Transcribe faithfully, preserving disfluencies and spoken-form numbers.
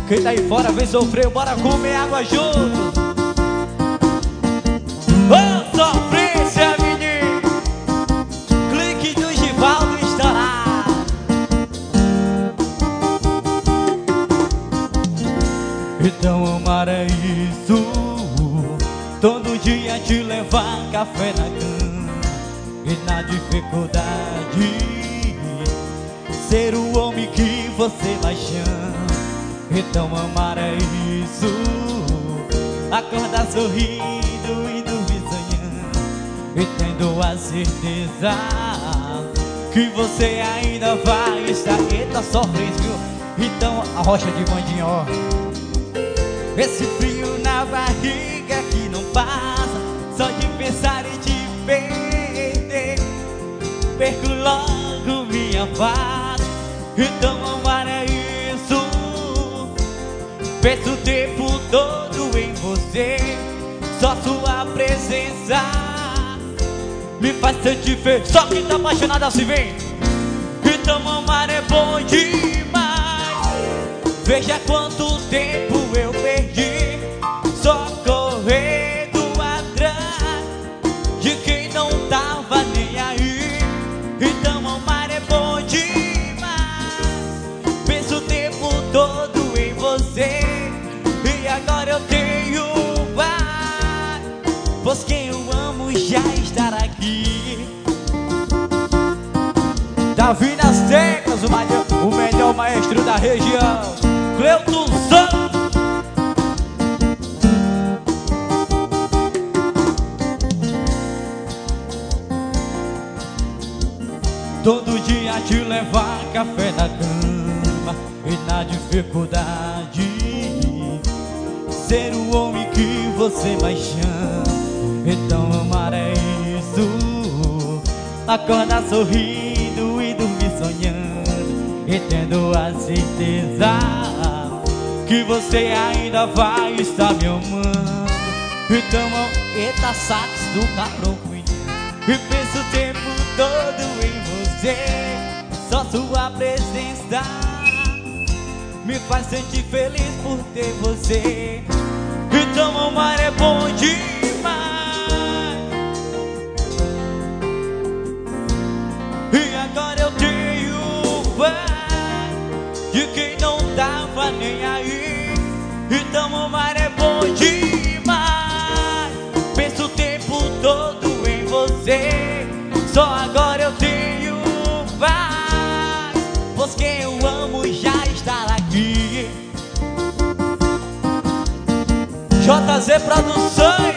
Quem tá aí fora vem sofrer, bora comer água junto. Ô, sofrência, menino. Clique do Givaldo estourar. Então amar é isso, todo dia te levar café na cama e na dificuldade ser o homem que você mais chama. Então amar é isso, acordar sorrindo e dormir sonhando e tendo a certeza que você ainda vai estar. Eita, sofrência, viu? Então a rocha de mandinha, ó. Esse frio na barriga que não passa, só de pensar em te perder, perco logo minha paz. Então amar é isso, penso o tempo todo em você, só sua presença me faz sentir feliz. Só quem tá apaixonado assim vem. Então amar é bom demais. Veja quanto tempo eu perdi só correndo atrás de quem não tava nem aí. Então amar é bom demais. Penso o tempo todo em você e agora eu tenho paz, pois quem eu amo já está aqui. Davi nas teclas, o, maior, o melhor maestro da região, Cleuton Santos. Todo dia te levar café na cama e na dificuldade ser o homem que você mais chama. Então amar é isso, acordar sorrindo e dormir sonhando e tendo a certeza que você ainda vai estar me amando. Então, eita, sax do cabrão, e penso o tempo todo em você, só sua presença me faz sentir feliz por ter você. Então amar é bom demais. E agora eu tenho paz de quem não tava nem aí. Então amar é bom demais. Penso o tempo todo em você, só agora eu tenho paz, pois quem eu amo já está aqui. J Z Produções.